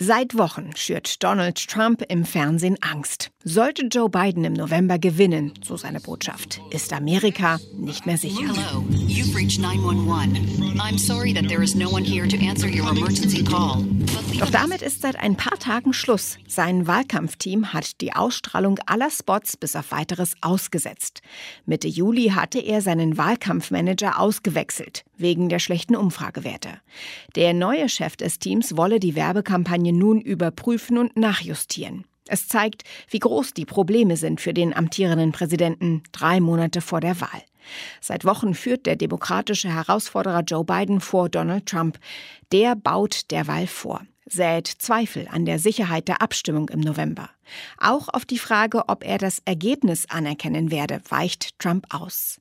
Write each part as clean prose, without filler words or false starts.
Seit Wochen schürt Donald Trump im Fernsehen Angst. Sollte Joe Biden im November gewinnen, so seine Botschaft, ist Amerika nicht mehr sicher. Hello, you've reached 911. I'm sorry that there is no one here to answer your emergency call. Doch damit ist seit ein paar Tagen Schluss. Sein Wahlkampfteam hat die Ausstrahlung aller Spots bis auf Weiteres ausgesetzt. Mitte Juli hatte er seinen Wahlkampfmanager ausgewechselt, wegen der schlechten Umfragewerte. Der neue Chef des Teams wolle die Werbekampagne nun überprüfen und nachjustieren. Es zeigt, wie groß die Probleme sind für den amtierenden Präsidenten 3 Monate vor der Wahl. Seit Wochen führt der demokratische Herausforderer Joe Biden vor Donald Trump. Der baut derweil vor, sät Zweifel an der Sicherheit der Abstimmung im November. Auch auf die Frage, ob er das Ergebnis anerkennen werde, weicht Trump aus.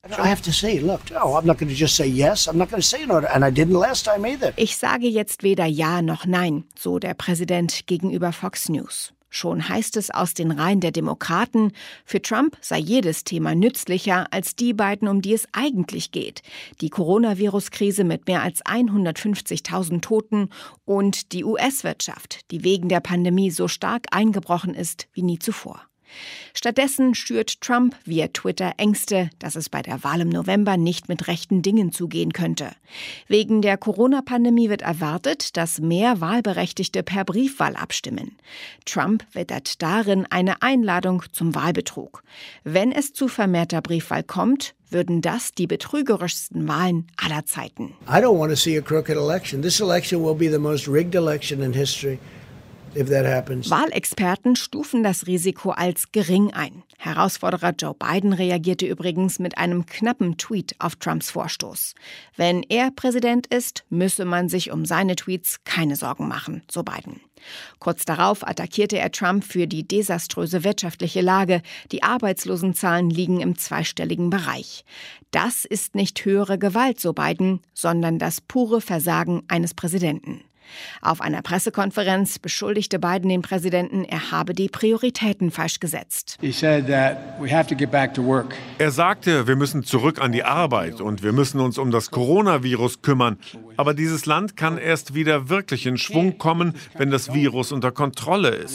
Ich sage jetzt weder Ja noch Nein, so der Präsident gegenüber Fox News. Schon heißt es aus den Reihen der Demokraten, für Trump sei jedes Thema nützlicher als die beiden, um die es eigentlich geht. Die Coronavirus-Krise mit mehr als 150.000 Toten und die US-Wirtschaft, die wegen der Pandemie so stark eingebrochen ist wie nie zuvor. Stattdessen schürt Trump via Twitter Ängste, dass es bei der Wahl im November nicht mit rechten Dingen zugehen könnte. Wegen der Corona-Pandemie wird erwartet, dass mehr Wahlberechtigte per Briefwahl abstimmen. Trump wittert darin eine Einladung zum Wahlbetrug. Wenn es zu vermehrter Briefwahl kommt, würden das die betrügerischsten Wahlen aller Zeiten. I don't want to see a crooked election. This election will be the most rigged election in history. Wahlexperten stufen das Risiko als gering ein. Herausforderer Joe Biden reagierte übrigens mit einem knappen Tweet auf Trumps Vorstoß. Wenn er Präsident ist, müsse man sich um seine Tweets keine Sorgen machen, so Biden. Kurz darauf attackierte er Trump für die desaströse wirtschaftliche Lage. Die Arbeitslosenzahlen liegen im zweistelligen Bereich. Das ist nicht höhere Gewalt, so Biden, sondern das pure Versagen eines Präsidenten. Auf einer Pressekonferenz beschuldigte Biden den Präsidenten, er habe die Prioritäten falsch gesetzt. Er sagte, wir müssen zurück an die Arbeit und wir müssen uns um das Coronavirus kümmern. Aber dieses Land kann erst wieder wirklich in Schwung kommen, wenn das Virus unter Kontrolle ist.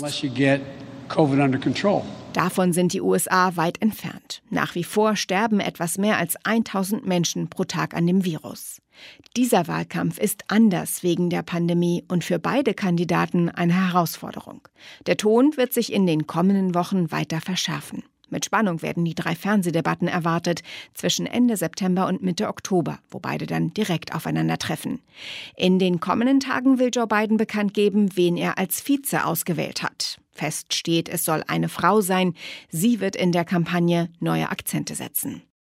Davon sind die USA weit entfernt. Nach wie vor sterben etwas mehr als 1000 Menschen pro Tag an dem Virus. Dieser Wahlkampf ist anders wegen der Pandemie und für beide Kandidaten eine Herausforderung. Der Ton wird sich in den kommenden Wochen weiter verschärfen. Mit Spannung werden die 3 Fernsehdebatten erwartet zwischen Ende September und Mitte Oktober, wo beide dann direkt aufeinandertreffen. In den kommenden Tagen will Joe Biden bekannt geben, wen er als Vize ausgewählt hat. Fest steht, es soll eine Frau sein. Sie wird in der Kampagne neue Akzente setzen.